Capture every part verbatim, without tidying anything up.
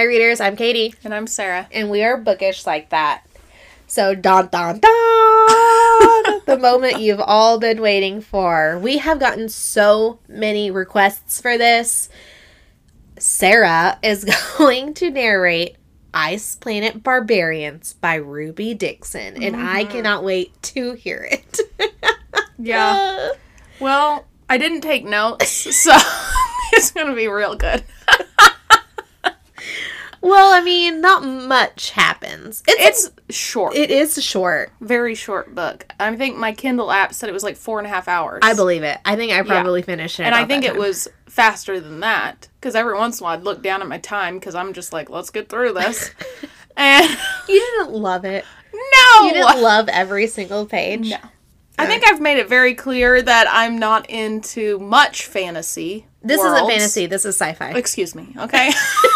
Hi, readers. I'm Katie. And I'm Sarah. And we are bookish like that. So, dun, dun, dun! The moment you've all been waiting for. We have gotten so many requests for this. Sarah is going to narrate Ice Planet Barbarians by Ruby Dixon. And mm-hmm. I cannot wait to hear it. Yeah. Well, I didn't take notes, so it's going to be real good. Well, I mean, not much happens. It's, it's short. It is short. Very short book. I think my Kindle app said it was like four and a half hours. I believe it. I think I probably yeah. finished it. And I think it was faster than that. Because every once in a while I'd look down at my time because I'm just like, let's get through this. And you didn't love it. No! You didn't love every single page. No. I think I've made it very clear that I'm not into much fantasy. This worlds. isn't fantasy. This is sci-fi. Excuse me, okay?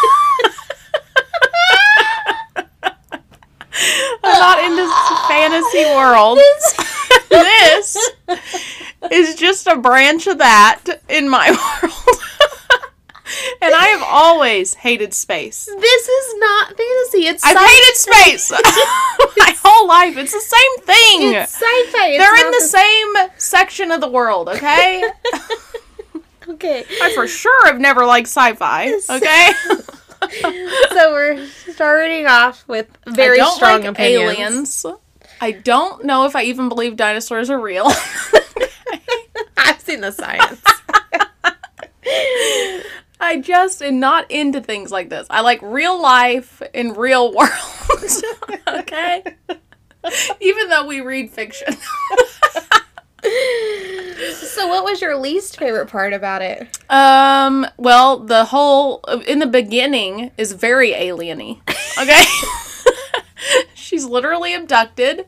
I'm not into fantasy world. This is just a branch of that in my world. And I have always hated space. This is not fantasy. It's I've sci-fi. hated space my whole life. It's the same thing. It's sci-fi. It's They're in the, the same section of the world, okay? Okay. I for sure have never liked sci-fi, okay? So we're starting off with very I don't strong like opinions. aliens. I don't know if I even believe dinosaurs are real. I've seen the science. I just am not into things like this. I like real life in real world. Okay? Even though we read fiction. So what was your least favorite part about it? Um, well, the whole, in the beginning, is very alien-y. Okay? She's literally abducted.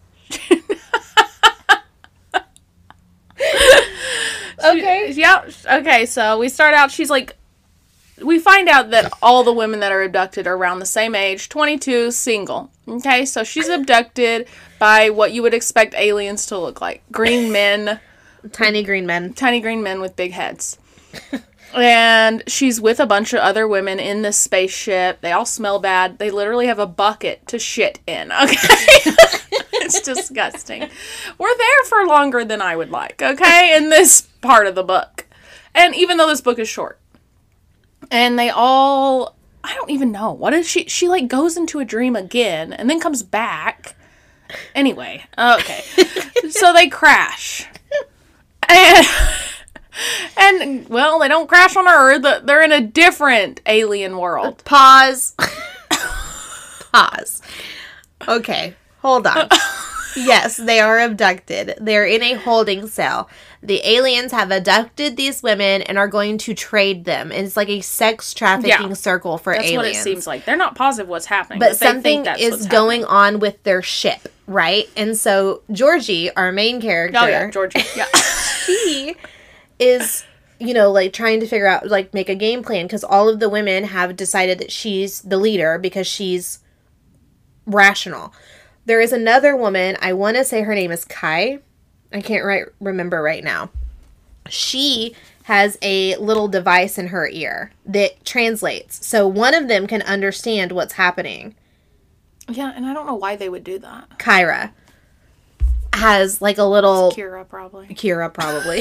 Okay. She, yeah. Okay, so we start out, she's like, we find out that all the women that are abducted are around the same age, twenty-two, single. Okay, so she's abducted by what you would expect aliens to look like. Green men. Tiny green men. Tiny green men with big heads. And she's with a bunch of other women in this spaceship. They all smell bad. They literally have a bucket to shit in. Okay? It's disgusting. We're there for longer than I would like, okay? In this part of the book. And even though this book is short. And they all, I don't even know. What is she? She like goes into a dream again and then comes back. Anyway, okay. So they crash. And, and, well, they don't crash on Earth. They're in a different alien world. Pause. Pause. Okay, hold on. Yes, they are abducted. They're in a holding cell. The aliens have abducted these women and are going to trade them. It's like a sex trafficking yeah, circle for that's aliens. That's what it seems like. They're not positive what's happening. But, but something they think that's is going happening. on with their ship, right? And so Georgie, our main character. Oh, yeah, Georgie. Yeah. She is, you know, like trying to figure out, like make a game plan because all of the women have decided that she's the leader because she's rational. There is another woman, I want to say her name is Kai. I can't right, remember right now. She has a little device in her ear that translates. So one of them can understand what's happening. Yeah, and I don't know why they would do that. Kyra has like a little... It's Kira, probably. Kira, probably.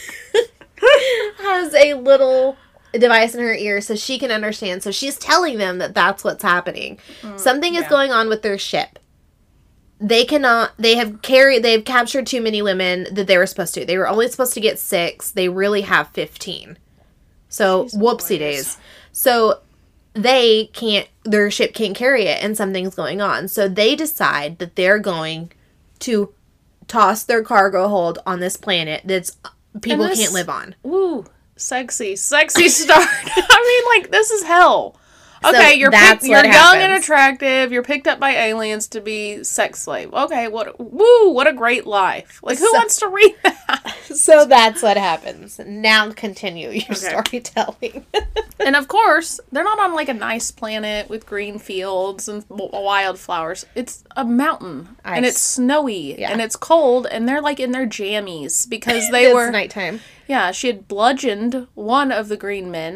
has a little device in her ear so she can understand. So she's telling them that that's what's happening. Mm, Something is yeah. going on with their ship. They cannot, they have carried, they've captured too many women that they were supposed to. They were only supposed to get six. They really have fifteen. So, Jeez, whoopsie days. So, they can't, their ship can't carry it and something's going on. So, they decide that they're going to toss their cargo hold on this planet that's people this, can't live on. Woo, sexy, sexy start. I mean, like, this is hell. Okay, so you're picked, you're young happens. and attractive. You're picked up by aliens to be sex slave. Okay, what? Woo! What a great life. Like, who so, wants to read that? So that's what happens. Now continue your okay. storytelling. And of course, they're not on like a nice planet with green fields and wildflowers. It's a mountain, Ice. And it's snowy, yeah. and it's cold, and they're like in their jammies because they it's were nighttime. Yeah, she had bludgeoned one of the green men.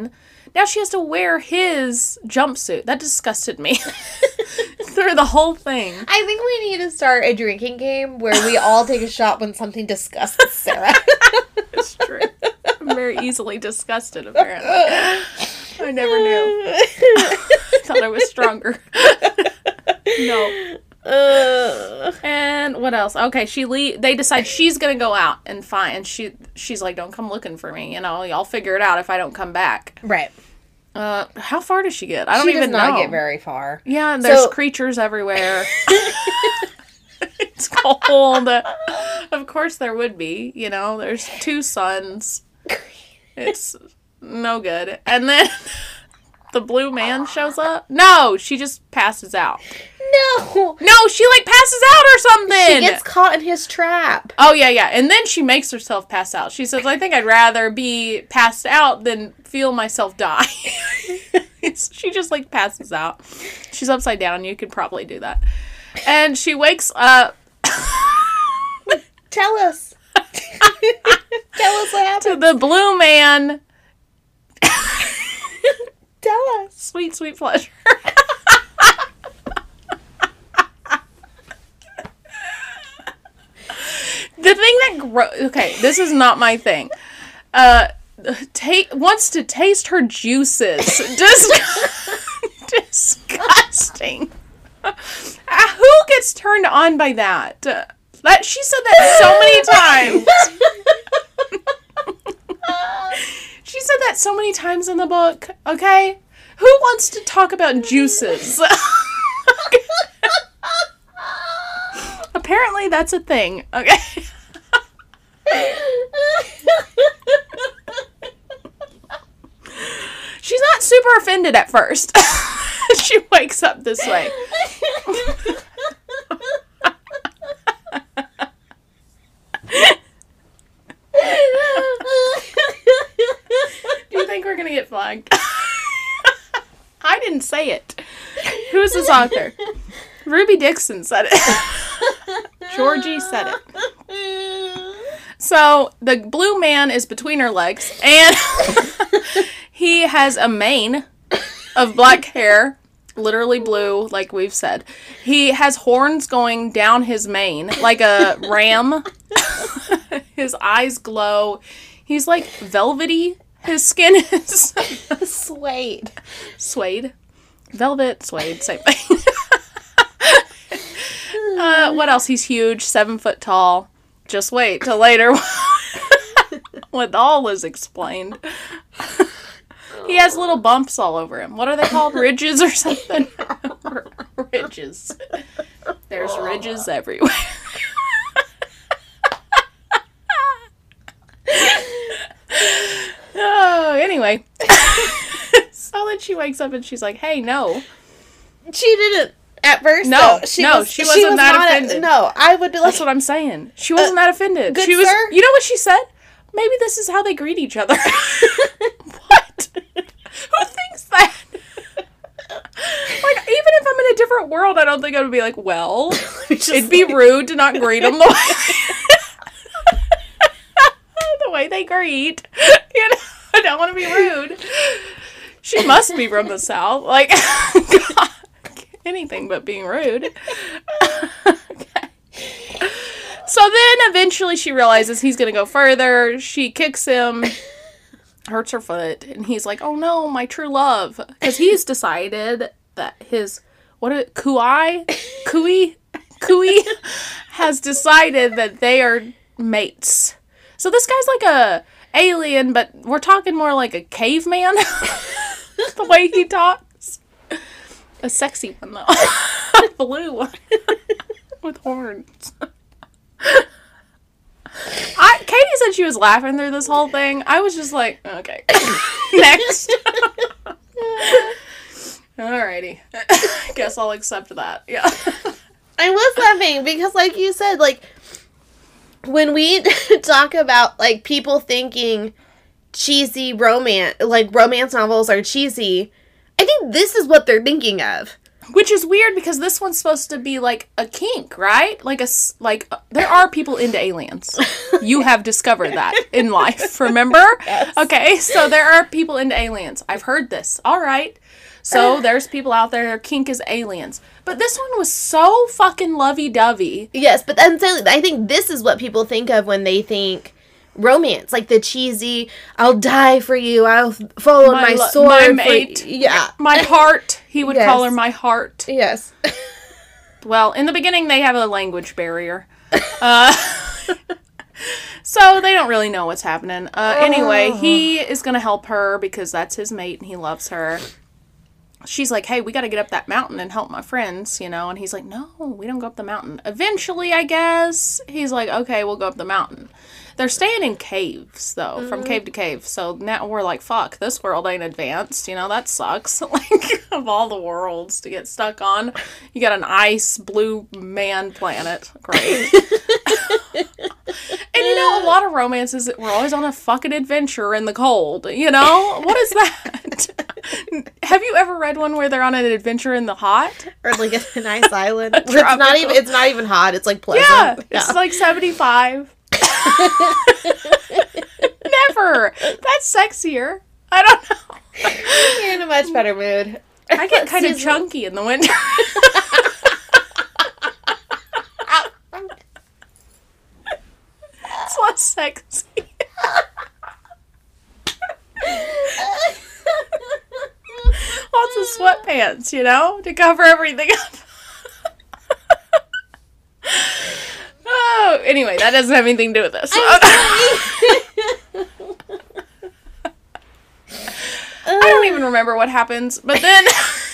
Now she has to wear his jumpsuit. That disgusted me. Through the whole thing. I think we need to start a drinking game where we all take a shot when something disgusts Sarah. It's true. I'm very easily disgusted, apparently. I never knew. I thought I was stronger. No. Uh, and what else? Okay, she le- they decide she's gonna go out and find, and she she's like, don't come looking for me, you know, y'all figure it out if I don't come back. Right. Uh, how far does she get? I don't she even does not know. get very far. Yeah, and there's So- creatures everywhere. It's cold. Of course there would be, you know, there's two suns. It's no good. And then the blue man shows up. No, she just passes out. No. No, she like passes out or something. She gets caught in his trap. Oh, yeah, yeah. And then she makes herself pass out. She says, I think I'd rather be passed out than feel myself die. It's, she just, like, passes out. She's upside down. You could probably do that. And she wakes up. Tell us. Tell us what happened. To the blue man. Tell us. Sweet, sweet pleasure. The thing that gro- okay, this is not my thing. Uh, ta- wants to taste her juices. Dis- disgusting. Uh, who gets turned on by that? Uh, that she said that so many times. She said that so many times in the book. Okay, who wants to talk about juices? Apparently, that's a thing. Okay. She's not super offended at first. She wakes up this way. Do you think we're gonna get flagged? I didn't say it. Who's this author? Ruby Dixon said it. Georgie said it. So, the blue man is between her legs, and he has a mane of black hair, literally blue, like we've said. He has horns going down his mane, like a ram. His eyes glow. He's, like, velvety. His skin is... Suede. Suede. Velvet, suede, same thing. uh, what else? He's huge, seven foot tall. Just wait till later when all is explained. He has little bumps all over him. What are they called? Ridges or something? Ridges. There's ridges everywhere. Oh, anyway. So then she wakes up and she's like, hey, no. She didn't at first. No, though. She no, was, she wasn't was that not offended. A, no, I would be like, That's what I'm saying. She wasn't uh, that offended. Good she was. sir? You know what she said? Maybe this is how they greet each other. What? Who thinks that? Like, even if I'm in a different world, I don't think I would be like, well, it'd be like... rude to not greet them the way, the way they greet. You know, I don't want to be rude. She must be from the South. Like, God, anything but being rude. Okay. So then eventually she realizes he's going to go further. She kicks him, hurts her foot, and he's like, oh no, my true love. Because he's decided that his, what is it, Kui? Kui? Kui has decided that they are mates. So this guy's like a alien, but we're talking more like a caveman. The way he talks. A sexy one, though. A blue one. With horns. I Katie said she was laughing through this whole thing. I was just like, okay. Next. Alrighty. Guess I'll accept that. Yeah. I was laughing because, like you said, like, when we talk about, like, people thinking cheesy romance, like, romance novels are cheesy, I think this is what they're thinking of. Which is weird because this one's supposed to be like a kink, right? Like a s- like uh, there are people into aliens. You have discovered that in life, remember? Yes. Okay, so there are people into aliens. I've heard this. All right. So there's people out there, their kink is aliens. But this one was so fucking lovey-dovey. Yes, but then so I think this is what people think of when they think romance, like the cheesy, I'll die for you, I'll follow my, my lo- sword. My for mate. y- yeah. My heart. He would Yes. call her my heart. Yes. Well, in the beginning, they have a language barrier. Uh, so they don't really know what's happening. Uh, anyway, he is going to help her because that's his mate and he loves her. She's like, hey, we got to get up that mountain and help my friends, you know? And he's like, no, we don't go up the mountain. Eventually, I guess, he's like, okay, we'll go up the mountain. They're staying in caves, though, mm-hmm. from cave to cave. So now we're like, fuck, this world ain't advanced. You know, that sucks. Like, of all the worlds to get stuck on, you got an ice blue man planet. Great. And, you know, a lot of romances, we're always on a fucking adventure in the cold. You know? What is that? Have you ever read one where they're on an adventure in the hot? Or like a nice island? It's not even It's not even hot. It's like pleasant. Yeah. yeah. It's like seventy-five. Never. That's sexier. I don't know. You're in a much better mood. I get kind of chunky in the winter. It's less sexy. Lots of sweatpants, you know, to cover everything up. Oh, anyway, that doesn't have anything to do with this. I don't even remember what happens, but then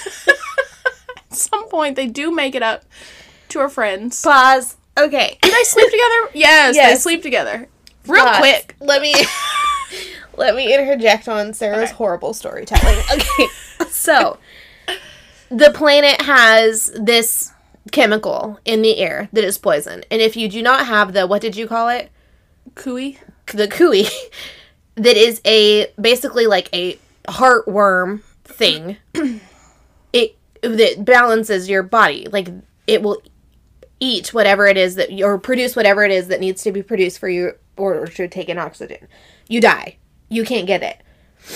at some point they do make it up to her friends. Pause. Okay. Do they sleep together? Yes, yes. they sleep together. Real Pause. quick. Let me let me interject on Sarah's okay. horrible storytelling. Okay. So, the planet has this chemical in the air that is poison. And if you do not have the, what did you call it? Cooey? The cooey. That is a, basically like a heartworm thing. It, that balances your body. Like, it will eat whatever it is that, or produce whatever it is that needs to be produced for you in order to take in oxygen. You die. You can't get it.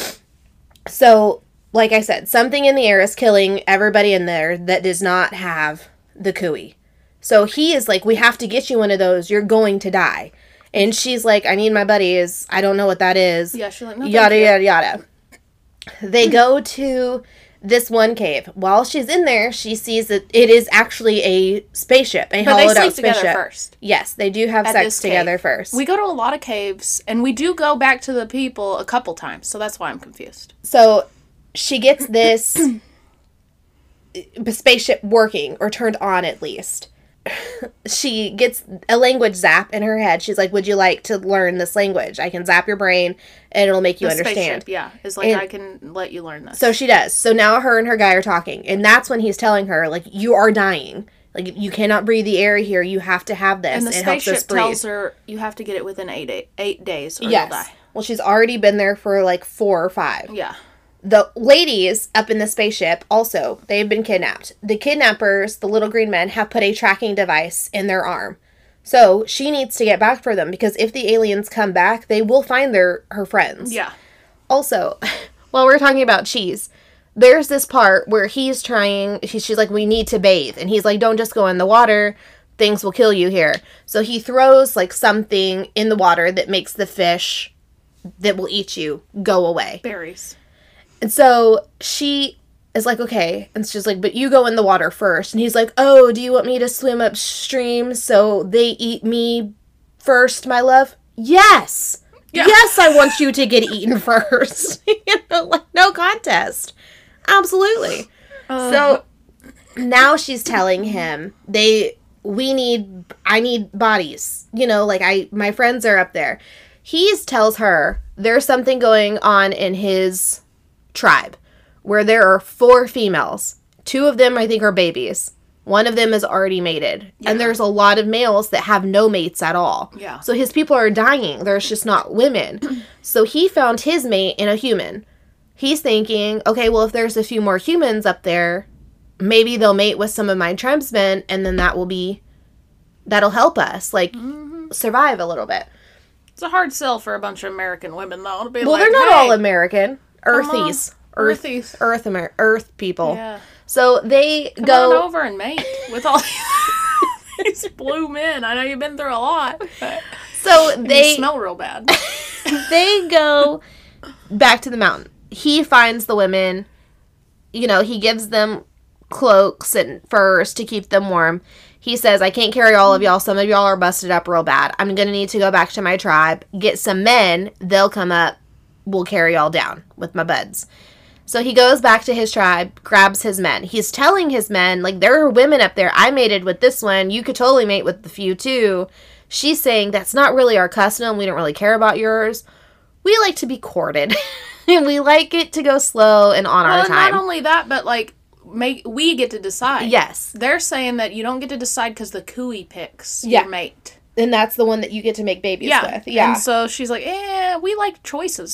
So, like I said, something in the air is killing everybody in there that does not have the cooey. So he is like, we have to get you one of those. You're going to die. And she's like, I need my buddies. I don't know what that is. Yeah, she's like, no, yada, yada, yada. They go to this one cave. While she's in there, she sees that it is actually a spaceship, a but hollowed they out sleep together spaceship. first. Yes, they do have At sex this together cave. first. We go to a lot of caves, and we do go back to the people a couple times, so that's why I'm confused. So she gets this spaceship working, or turned on at least. She gets a language zap in her head. She's like, would you like to learn this language? I can zap your brain and it'll make you the understand. Spaceship, yeah. It's like, and I can let you learn this. So she does. So now her and her guy are talking. And that's when he's telling her, like, you are dying. Like, you cannot breathe the air here. You have to have this. And the it helps us spaceship breathe. tells her, you have to get it within eight, eight, eight days or yes. you'll die. Well, she's already been there for, like, four or five. Yeah. The ladies up in the spaceship, also, they've been kidnapped. The kidnappers, the little green men, have put a tracking device in their arm. So, she needs to get back for them, because if the aliens come back, they will find their her friends. Yeah. Also, while we're talking about cheese, there's this part where he's trying, he, she's like, we need to bathe. And he's like, don't just go in the water. Things will kill you here. So, he throws, like, something in the water that makes the fish that will eat you go away. Berries. And so she is like, okay. And she's like, but you go in the water first. And he's like, oh, do you want me to swim upstream so they eat me first, my love? Yes. Yeah. Yes, I want you to get eaten first. You know, like, no contest. Absolutely. Uh, so now she's telling him, they, we need, I need bodies. You know, like, I, my friends are up there. He tells her there's something going on in his tribe where there are four females. Two of them, I think, are babies. One of them is already mated. Yeah. And there's a lot of males that have no mates at all. Yeah. So his people are dying. There's just not women. So he found his mate in a human. He's thinking, okay, well, if there's a few more humans up there, maybe they'll mate with some of my tribesmen, and then that will be, that'll help us, like, mm-hmm. survive a little bit. It's a hard sell for a bunch of American women, though. To be well, like, they're not hey, all American. Earthies. Earth, Earthies. Earth, Amer- Earth people. Yeah. So they Come go... on over and mate with all these blue men. I know you've been through a lot. But so they... you smell real bad. They go back to the mountain. He finds the women. You know, he gives them cloaks and furs to keep them warm. He says, I can't carry all of y'all. Some of y'all are busted up real bad. I'm going to need to go back to my tribe, get some men. They'll come up. We'll carry y'all down with my buds. So he goes back to his tribe, grabs his men. He's telling his men, like, there are women up there. I mated with this one. You could totally mate with the few, too. She's saying, that's not really our custom. We don't really care about yours. We like to be courted. And we like it to go slow and on well, our time. Not only that, but, like, make we get to decide. Yes. They're saying that you don't get to decide because the cooey picks Yeah. your mate. And that's the one that you get to make babies Yeah. with. Yeah. And so she's like, eh, we like choices.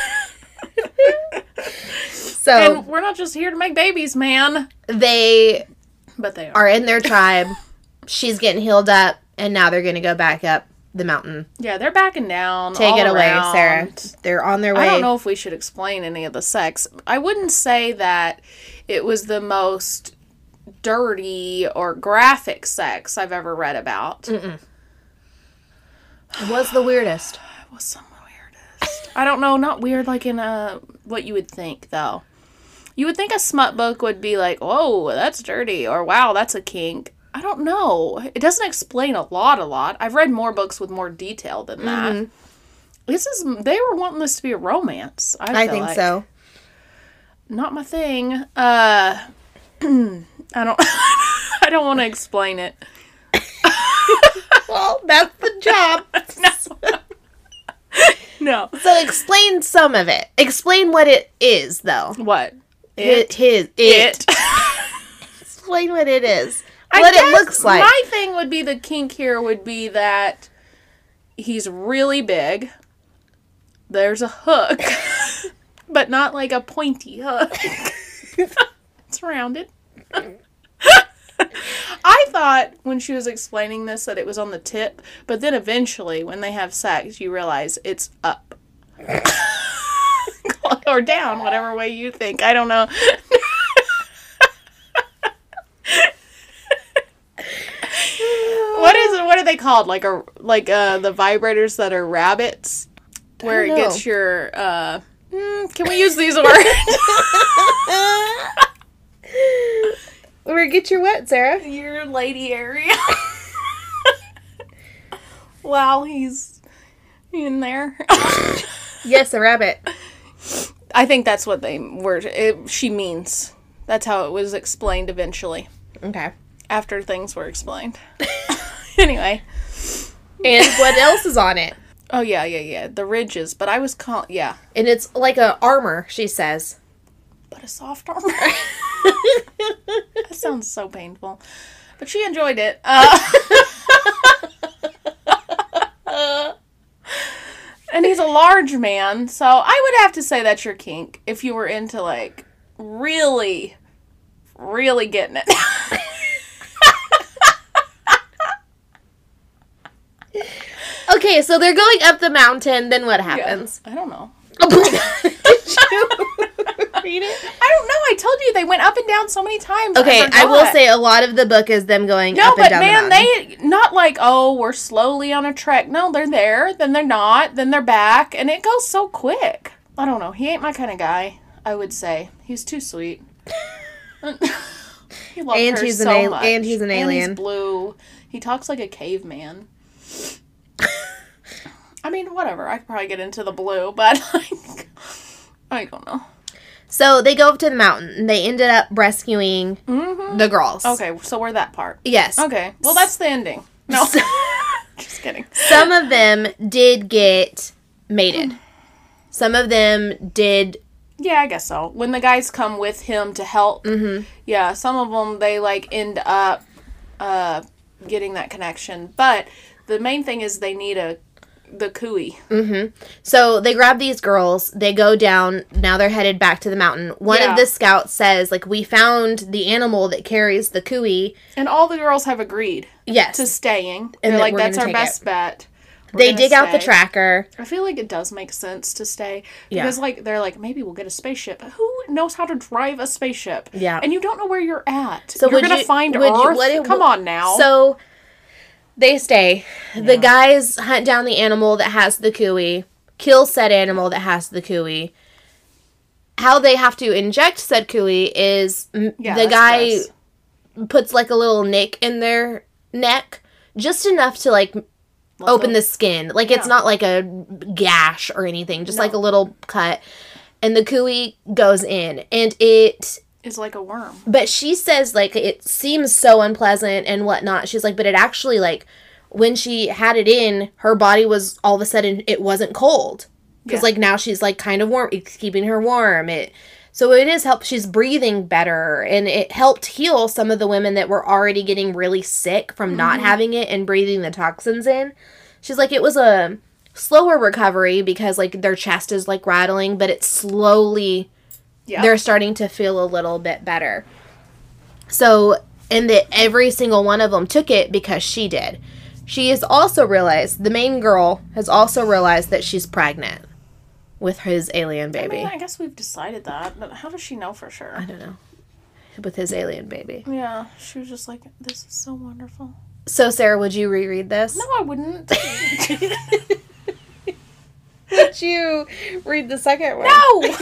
So and we're not just here to make babies, man. They But they are. are in their tribe. She's getting healed up, and now they're going to go back up the mountain. Yeah, they're backing down. Take all it away, around. Sarah. They're on their way. I don't know if we should explain any of the sex. I wouldn't say that it was the most dirty or graphic sex I've ever read about. Mm-mm. It was the weirdest. It was some weirdest. I don't know, not weird like in a what you would think, though. You would think a smut book would be like, whoa, that's dirty, or wow, that's a kink. I don't know. It doesn't explain a lot, a lot. I've read more books with more detail than that. Mm-hmm. This is, they were wanting this to be a romance. I, I think like. so. Not my thing. Uh, I don't, I don't want to explain it. Well, that's the job. No. No. So explain some of it. Explain what it is, though. What? It. His. It. it. Explain what it is. I what guess it looks like. My thing would be the kink here would be that he's really big. There's a hook. But not like a pointy hook. It's rounded. I thought when she was explaining this that it was on the tip, but then eventually when they have sex, you realize it's up. Or down, whatever way you think. I don't know. What is it? What are they called? Like a like uh the vibrators that are rabbits, where it gets your uh. Mm, can we use these words? Where get your what, Sarah? Your lady area. While he's in there. Yes, a rabbit. I think that's what they were. It, she means. That's how it was explained eventually. Okay. After things were explained. Anyway. And what else is on it? Oh, yeah, yeah, yeah. The ridges. But I was call yeah. And it's like a armor, she says. But a soft armor. That sounds so painful. But she enjoyed it. Uh, and he's a large man, so I would have to say that's your kink. If you were into, like, really, really getting it. Okay, so they're going up the mountain, then what happens? Yeah, I don't know. Oh my god. Did you read it? I don't know. I told you they went up and down so many times. Okay, I, I will say a lot of the book is them going no, up and but down man, the mountain. they not like, oh, we're slowly on a trek. No, they're there, then they're not, then they're back, and it goes so quick. I don't know. He ain't my kind of guy, I would say. He's too sweet. He loved and her he's so an al- much. and he's an alien. And he's blue. He talks like a caveman. I mean, whatever. I could probably get into the blue, but like, I don't know. So they go up to the mountain, and they ended up rescuing mm-hmm. the girls. Okay, so we're that part. Yes. Okay, well, that's the ending. No. So, just kidding. Some of them did get mated. Some of them did... Yeah, I guess so. When the guys come with him to help, mm-hmm. yeah, some of them, they, like, end up uh, getting that connection. But the main thing is they need a the cooey. Mm-hmm. So they grab these girls. They go down. Now they're headed back to the mountain. One Yeah. of the scouts says, like, we found the animal that carries the cooey. And all the girls have agreed Yes. to staying. And They're that like, we're that's gonna our take best it. bet. We're They gonna dig out the stay." tracker. I feel like it does make sense to stay. Yeah. Because, like, they're like, maybe we'll get a spaceship. Who knows how to drive a spaceship? Yeah. And you don't know where you're at. So you're would going to you- find would you- Earth? what- Come on now. So they stay. The Yeah. guys hunt down the animal that has the cooey, kill said animal that has the cooey. How they have to inject said cooey is m Yeah, the that's guy gross. puts like a little nick in their neck, just enough to like open the skin. Like it's Yeah. not like a gash or anything, just No. like a little cut. And the cooey goes in, and it It's like a worm. but she says, like, it seems so unpleasant and whatnot. She's like, but it actually, like, when she had it in, her body was, all of a sudden, it wasn't cold. Because, Yeah. like, now she's, like, kind of warm. It's keeping her warm. It So it is help. She's breathing better. And it helped heal some of the women that were already getting really sick from not having it and breathing the toxins in. She's like, it was a slower recovery because, like, their chest is, like, rattling. But it's slowly... Yeah. they're starting to feel a little bit better. So, and that every single one of them took it because she did. She has also realized, the main girl has also realized that she's pregnant with his alien I baby. mean, I guess we've decided that, but how does she know for sure? I don't know. With his alien baby. Yeah, she was just like, this is so wonderful. So, Sarah, would you reread this? No, I wouldn't. Would you read the second one? No!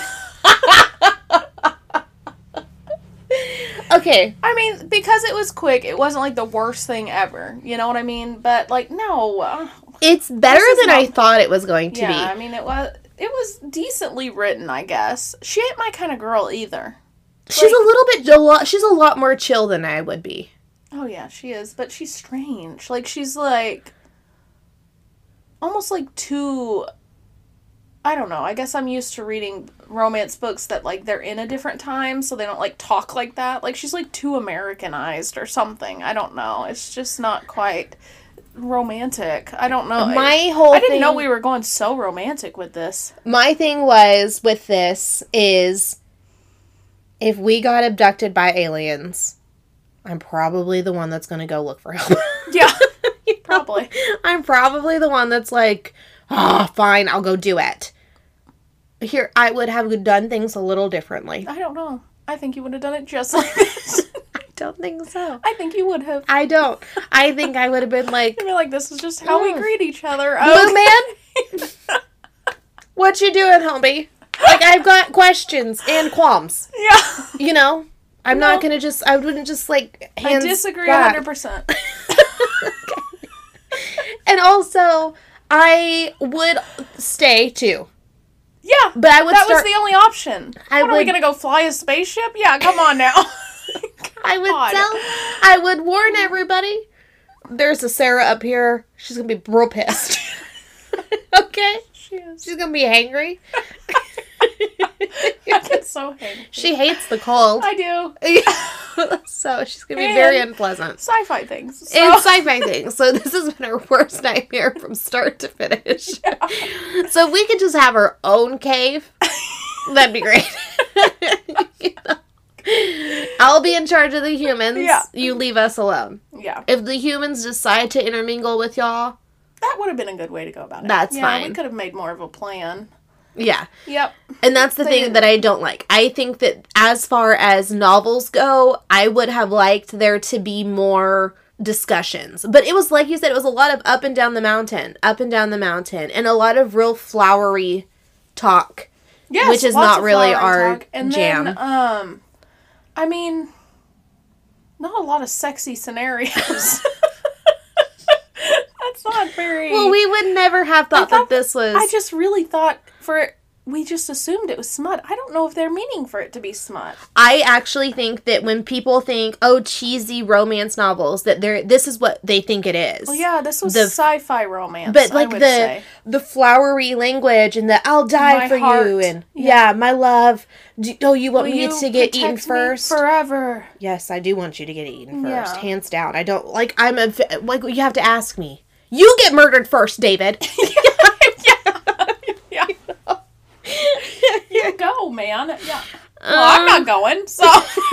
Okay. I mean, because it was quick, it wasn't like the worst thing ever. You know what I mean? But, like, no. uh, It's better This is than I not- thought it was going to Yeah, be. I mean, it was it was decently written, I guess. She ain't my kind of girl either. She's like- a little bit, a lot, she's a lot more chill than I would be. Oh, yeah, she is. But she's strange. Like, she's, like, almost, like, too... I don't know. I guess I'm used to reading romance books that, like, they're in a different time, so they don't, like, talk like that. Like, she's, like, too Americanized or something. I don't know. It's just not quite romantic. I don't know. My whole I didn't thing, know we were going so romantic with this. my thing was with this is if we got abducted by aliens, I'm probably the one that's going to go look for help. Yeah, probably. I'm probably the one that's like, oh, fine, I'll go do it. Here, I would have done things a little differently. I don't know. I think you would have done it just like this. I don't think so. I think you would have. I don't. I think I would have been like, I'd be like, this is just how we Mm. greet each other. Blue Okay. man, what you doing, homie? Like, I've got questions and qualms. Yeah. You know? I'm No. not gonna just, I wouldn't just, like, hands I disagree back. one hundred percent. And also, I would stay, too. Yeah. But I would that start, was the only option. I what, are we would- going to go fly a spaceship? Yeah, come on now. I would God. tell, I would warn everybody, there's a Sarah up here. She's gonna be real pissed. Okay? She is. She's gonna be hangry. I get so angry. She hates the cold. I do. So she's gonna be very And- unpleasant. Sci-fi things. So. It's sci-fi things. So this has been her worst nightmare from start to finish. So if we could just have our own cave, that'd be great. You know? I'll be in charge of the humans. Yeah. You leave us alone. Yeah. If the humans decide to intermingle with y'all, That would have been a good way to go about it. That's yeah, fine. we could have made more of a plan. yeah. Yep. And that's the They thing didn't. that I don't like. I think that as far as novels go, I would have liked there to be more discussions. But it was, like you said, it was a lot of up and down the mountain, up and down the mountain, and a lot of real flowery talk. Yes, Which is lots not of really flowering our talk. and jam. Then, um, I mean, not a lot of sexy scenarios. That's not very. Well, we would never have thought, thought that this was... I just really thought for we just assumed it was smut. I don't know if they're meaning for it to be smut. I actually think that when people think, oh, cheesy romance novels, that they're this is what they think it is. Well, yeah, this was The- sci-fi romance. But I like would the say. the flowery language and the I'll die My for heart. you and Yeah. yeah, my love. Do, oh, you want Will me you to get eaten protect me first? forever? Yes, I do want you to get eaten first, Yeah. hands down. I don't like. I'm a like. You have to ask me. You get murdered first, David. go, man. Yeah. Well, um, I'm not going, so.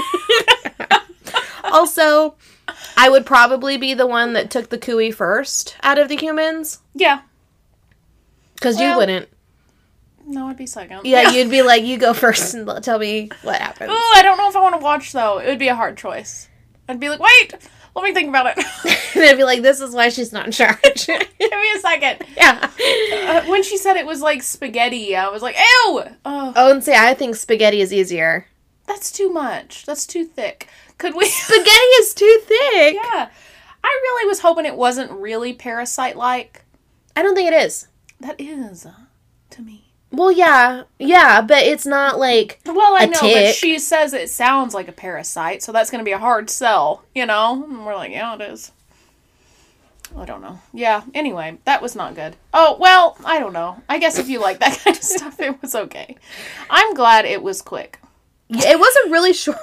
Also, I would probably be the one that took the Kui first out of the humans. Yeah. Because well, you wouldn't. No, I'd be second. Yeah, you'd be like, you go first and tell me what happened. Oh, I don't know if I want to watch, though. It would be a hard choice. I'd be like, wait, let me think about it. And I'd be like, this is why she's not in charge. Give me a second. Yeah. Uh, when she said it was like spaghetti, I was like, ew! Oh, oh and say, I think spaghetti is easier. That's too much. That's too thick. Could we... Spaghetti is too thick. Yeah. I really was hoping it wasn't really Parasite-like. I don't think it is. That is, uh, to me. Well, yeah. Yeah, but it's not like Well, I a know, tick. But she says it sounds like a parasite, so that's going to be a hard sell, you know? And we're like, yeah, it is. I don't know. Yeah, anyway, that was not good. Oh, well, I don't know. I guess if you like that kind of stuff, it was okay. I'm glad it was quick. It wasn't really short.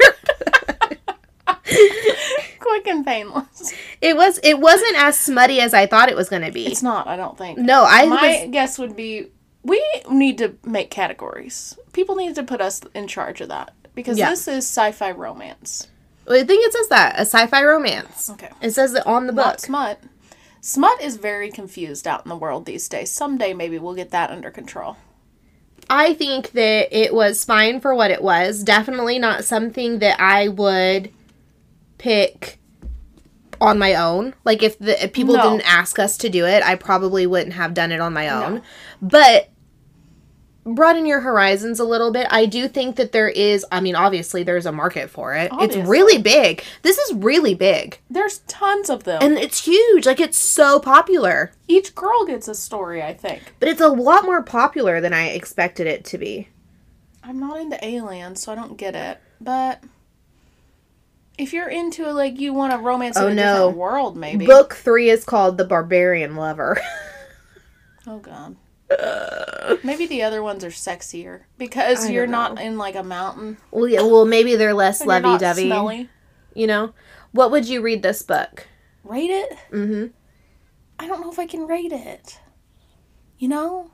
Quick and painless. It was. It wasn't as smutty as I thought it was going to be. It's not, I don't think. No, I My was... guess would be, we need to make categories. People need to put us in charge of that. Because yeah. This is sci-fi romance. I think it says that. A sci-fi romance. Okay. It says it on the book. Not smut. Smut is very confused out in the world these days. Someday maybe we'll get that under control. I think that it was fine for what it was. Definitely not something that I would pick on my own. Like, if, the, if people no. didn't ask us to do it, I probably wouldn't have done it on my own. No. But broaden your horizons a little bit. I do think that there is, I mean, obviously there's a market for it. Obviously. It's really big. This is really big. There's tons of them. And it's huge. Like, it's so popular. Each girl gets a story, I think. But it's a lot more popular than I expected it to be. I'm not into aliens, so I don't get it. But if you're into, like, you want a romance in oh, a no. different world, maybe. Book three is called The Barbarian Lover. Oh, God. Maybe the other ones are sexier because you're not in like a mountain. Well, yeah. Well, maybe they're less lovey-dovey. Smelly. You know, what would you read this book? Rate it? Mm-hmm. I don't know if I can rate it. You know,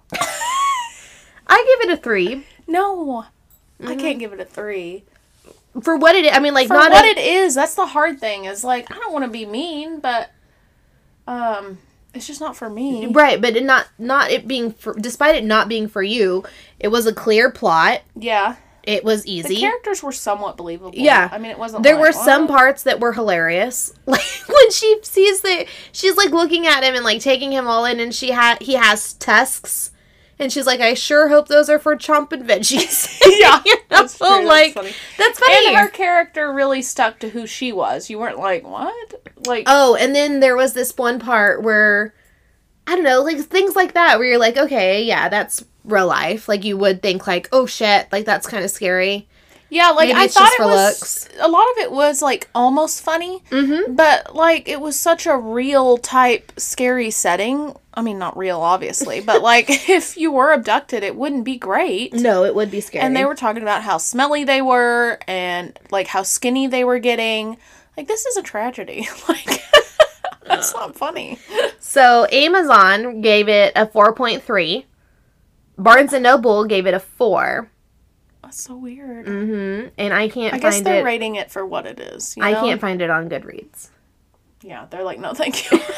I give it a three. No, mm-hmm. I can't give it a three. For what it is, I mean, like for not what a- it is. That's the hard thing. Is like I don't want to be mean, but um. It's just not for me. Right, but it not not it being for, despite it not being for you, it was a clear plot. Yeah. It was easy. The characters were somewhat believable. Yeah. I mean, it wasn't There like, were what? some parts that were hilarious. Like when she sees the she's like looking at him and like taking him all in and she had he has tusks. And she's like, I sure hope those are for chomping veggies. Yeah. You know? That's true. Like, that's funny. That's funny. And her character really stuck to who she was. You weren't like, what? Like, oh, and then there was this one part where, I don't know, like things like that where you're like, okay, yeah, that's real life. Like you would think like, oh shit, like that's kind of scary. Yeah, like Maybe I it's thought just it for was, looks. a lot of it was like almost funny, mm-hmm. but like it was such a real type scary setting. I mean, not real, obviously, but like if you were abducted, it wouldn't be great. No, it would be scary. And they were talking about how smelly they were and like how skinny they were getting. Like, this is a tragedy. Like, that's not funny. So Amazon gave it a four point three. Barnes and Noble gave it a four. That's so weird. Mm-hmm. And I can't I find guess they're it. rating it for what it is. You I know? can't find it on Goodreads. Yeah, they're like, no, thank you.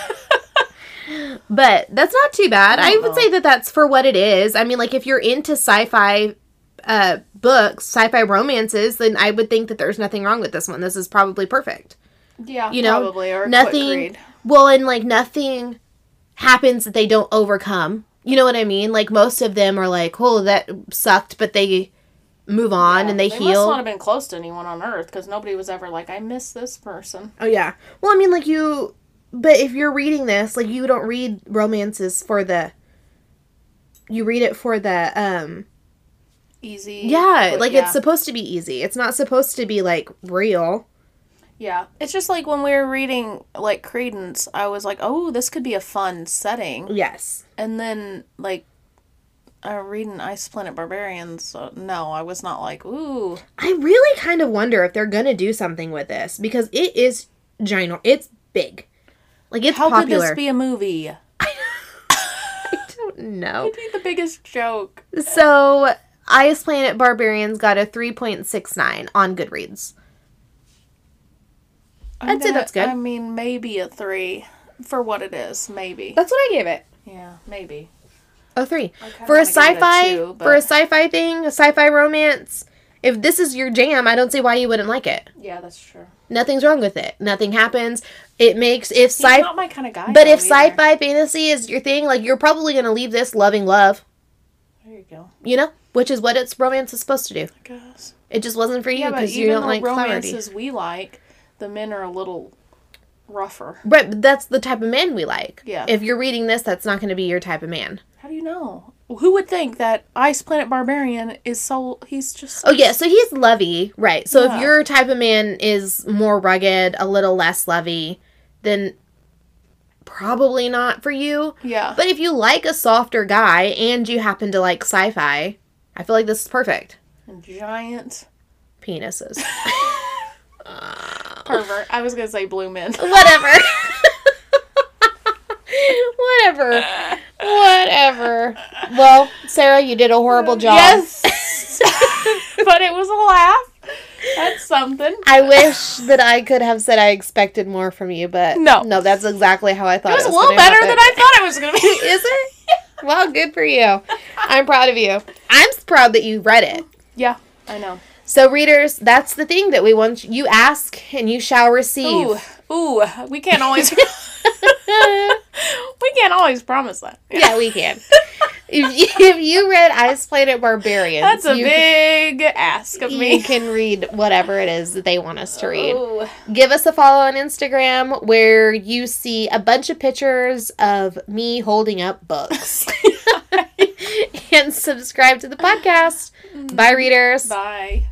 But that's not too bad. I, I would know. say that that's for what it is. I mean, like, if you're into sci-fi uh, books, sci-fi romances, then I would think that there's nothing wrong with this one. This is probably perfect. Yeah, you know, probably. Or nothing. Quick read. Well, and like nothing happens that they don't overcome. You know what I mean? Like most of them are like, oh, that sucked, but they move on yeah, and they, they heal. They must not have been close to anyone on Earth because nobody was ever like, I miss this person. Oh yeah. Well, I mean, like you. But if you're reading this, like, you don't read romances for the... You read it for the, um... Easy. Yeah, but, like, yeah. it's supposed to be easy. It's not supposed to be, like, real. Yeah. It's just like when we were reading, like, Credence, I was like, oh, this could be a fun setting. Yes. And then, like, uh, reading Ice Planet Barbarians, so no, I was not like, ooh. I really kind of wonder if they're gonna do something with this, because it is ginormous. It's big. Like, it's How popular. could this be a movie? I don't know. It'd be the biggest joke. So, Ice Planet Barbarians got a three point six nine on Goodreads. I'm I'd say gonna- that's good. I mean, maybe a three for what it is. Maybe. That's what I gave it. Yeah, maybe. Oh, three. I kinda For a wanna give it a sci-fi, two, but- for a sci-fi thing, a sci-fi romance, if this is your jam, I don't see why you wouldn't like it. Yeah, that's true. Nothing's wrong with it. Nothing happens. It makes, if He's sci not my kind of guy. but though, if either. sci-fi fantasy is your thing, like, you're probably going to leave this loving love, There you go. you know? Which is what it's romance is supposed to do. I guess. It just wasn't for you Yeah, but because you even don't the like clarity. romances we like, the men are a little rougher. Right, but that's the type of man we like. Yeah. If you're reading this, that's not going to be your type of man. How do you know? Who would think that Ice Planet Barbarian is so... He's just... Oh, yeah, so he's lovey, right. So Yeah. if your type of man is more rugged, a little less lovey, then probably not for you. Yeah. But if you like a softer guy and you happen to like sci-fi, I feel like this is perfect. And giant... Penises. Pervert. I was going to say blue men. Whatever. Whatever. Whatever. Well, Sarah, you did a horrible job. Yes! But it was a laugh. That's something. I wish that I could have said I expected more from you, but No. no, that's exactly how I thought It was it a was little gonna better happen. than I thought it was going to be. Is it? Well, good for you. I'm proud of you. I'm proud that you read it. Yeah, I know. So, readers, that's the thing that we want. You ask and you shall receive. Ooh, ooh, we can't always... we can't always promise that. Yeah, we can. If you, if you read Ice Planet Barbarians, That's a you big ask of can, me. you can read whatever it is that they want us to read. Ooh. Give us a follow on Instagram where you see a bunch of pictures of me holding up books. And subscribe to the podcast. Bye, readers. Bye.